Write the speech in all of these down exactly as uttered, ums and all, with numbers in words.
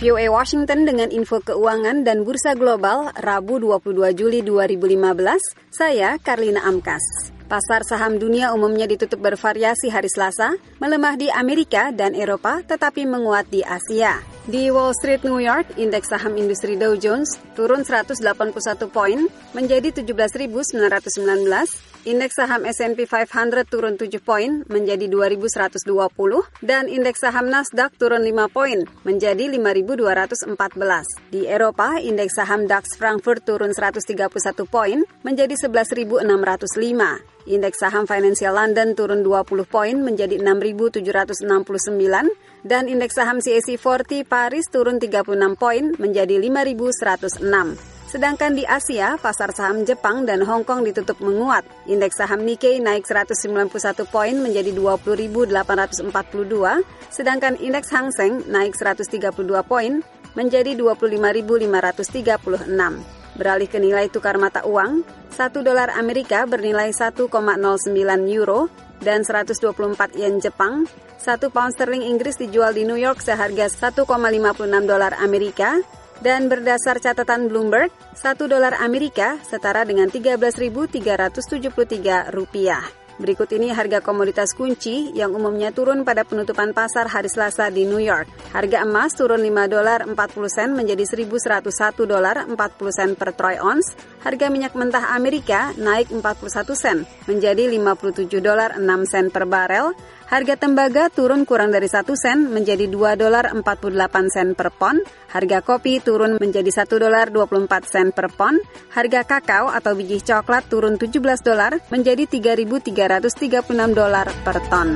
V O A Washington dengan info keuangan dan bursa global Rabu dua puluh dua Juli dua ribu lima belas. Saya Karlina Amkas. Pasar saham dunia umumnya ditutup bervariasi hari Selasa, melemah di Amerika dan Eropa tetapi menguat di Asia. Di Wall Street New York, indeks saham industri Dow Jones turun seratus delapan puluh satu poin menjadi tujuh belas ribu sembilan ratus sembilan belas. Indeks saham S and P lima ratus turun tujuh poin menjadi dua ribu seratus dua puluh dan indeks saham Nasdaq turun lima poin menjadi lima ribu dua ratus empat belas. Di Eropa, indeks saham DAX Frankfurt turun seratus tiga puluh satu poin menjadi sebelas ribu enam ratus lima. Indeks saham Financial London turun dua puluh poin menjadi enam ribu tujuh ratus enam puluh sembilan dan indeks saham C A C empat puluh Paris turun tiga puluh enam poin menjadi lima ribu seratus enam. Sedangkan di Asia, pasar saham Jepang dan Hong Kong ditutup menguat. Indeks saham Nikkei naik seratus sembilan puluh satu poin menjadi dua puluh ribu delapan ratus empat puluh dua, sedangkan indeks Hang Seng naik seratus tiga puluh dua poin menjadi dua puluh lima ribu lima ratus tiga puluh enam. Beralih ke nilai tukar mata uang, satu dolar Amerika bernilai satu koma nol sembilan euro dan seratus dua puluh empat yen Jepang. Satu pound sterling Inggris dijual di New York seharga satu koma lima puluh enam dolar Amerika. Dan berdasar catatan Bloomberg, satu dolar Amerika setara dengan tiga belas ribu tiga ratus tujuh puluh tiga rupiah. Berikut ini harga komoditas kunci yang umumnya turun pada penutupan pasar hari Selasa di New York. Harga emas turun lima dolar empat puluh sen menjadi seribu seratus satu dolar empat puluh sen per troy ounce. Harga minyak mentah Amerika naik empat puluh satu sen menjadi lima puluh tujuh dolar enam sen per barel. Harga tembaga turun kurang dari satu sen menjadi dua dolar empat puluh delapan sen per pon. Harga kopi turun menjadi satu dolar dua puluh empat sen per pon. Harga kakao atau biji coklat turun tujuh belas dolar menjadi tiga ribu tiga ratus tiga puluh enam dolar per ton.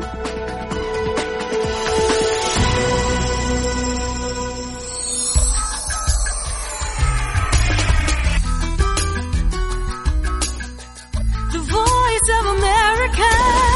The Voice of America.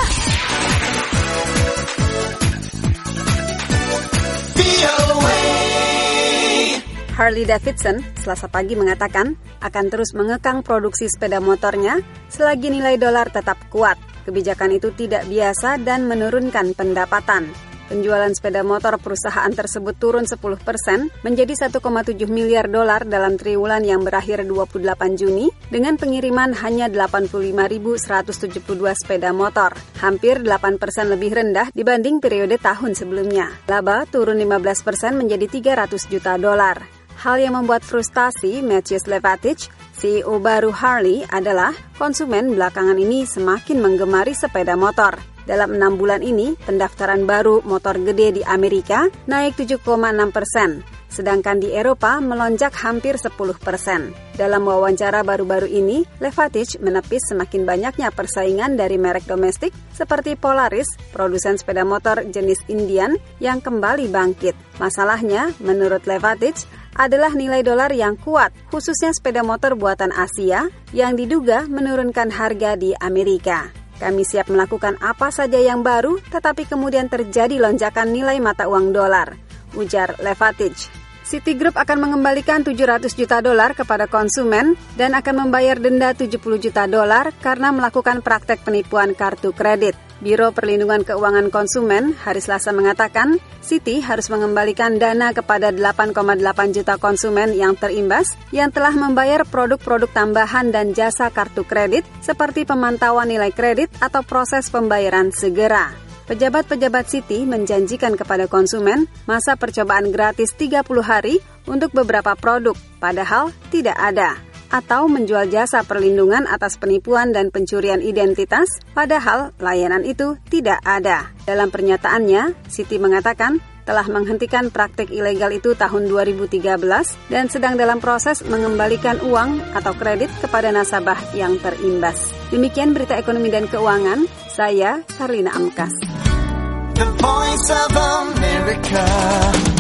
Harley Davidson Selasa pagi mengatakan akan terus mengekang produksi sepeda motornya selagi nilai dolar tetap kuat. Kebijakan itu tidak biasa dan menurunkan pendapatan. Penjualan sepeda motor perusahaan tersebut turun sepuluh persen menjadi satu koma tujuh miliar dolar dalam triwulan yang berakhir dua puluh delapan Juni dengan pengiriman hanya delapan puluh lima ribu seratus tujuh puluh dua sepeda motor, hampir delapan persen lebih rendah dibanding periode tahun sebelumnya. Laba turun lima belas persen menjadi tiga ratus juta dolar. Hal yang membuat frustasi Matthias Levatich, C E O baru Harley, adalah konsumen belakangan ini semakin menggemari sepeda motor. Dalam enam bulan ini, pendaftaran baru motor gede di Amerika naik tujuh koma enam persen, sedangkan di Eropa melonjak hampir sepuluh persen. Dalam wawancara baru-baru ini, Levatich menepis semakin banyaknya persaingan dari merek domestik seperti Polaris, produsen sepeda motor jenis Indian yang kembali bangkit. Masalahnya, menurut Levatich, adalah nilai dolar yang kuat, khususnya sepeda motor buatan Asia yang diduga menurunkan harga di Amerika. Kami siap melakukan apa saja yang baru, tetapi kemudian terjadi lonjakan nilai mata uang dolar, ujar Levatich. Citigroup akan mengembalikan tujuh ratus juta dolar kepada konsumen dan akan membayar denda tujuh puluh juta dolar karena melakukan praktek penipuan kartu kredit. Biro Perlindungan Keuangan Konsumen hari Selasa mengatakan, Citi harus mengembalikan dana kepada delapan koma delapan juta konsumen yang terimbas yang telah membayar produk-produk tambahan dan jasa kartu kredit seperti pemantauan nilai kredit atau proses pembayaran segera. Pejabat-pejabat Citi menjanjikan kepada konsumen masa percobaan gratis tiga puluh hari untuk beberapa produk, padahal tidak ada. Atau menjual jasa perlindungan atas penipuan dan pencurian identitas, padahal layanan itu tidak ada. Dalam pernyataannya, Citi mengatakan telah menghentikan praktik ilegal itu tahun dua ribu tiga belas dan sedang dalam proses mengembalikan uang atau kredit kepada nasabah yang terimbas. Demikian berita ekonomi dan keuangan, saya Karlina Amkas. The Voice of America.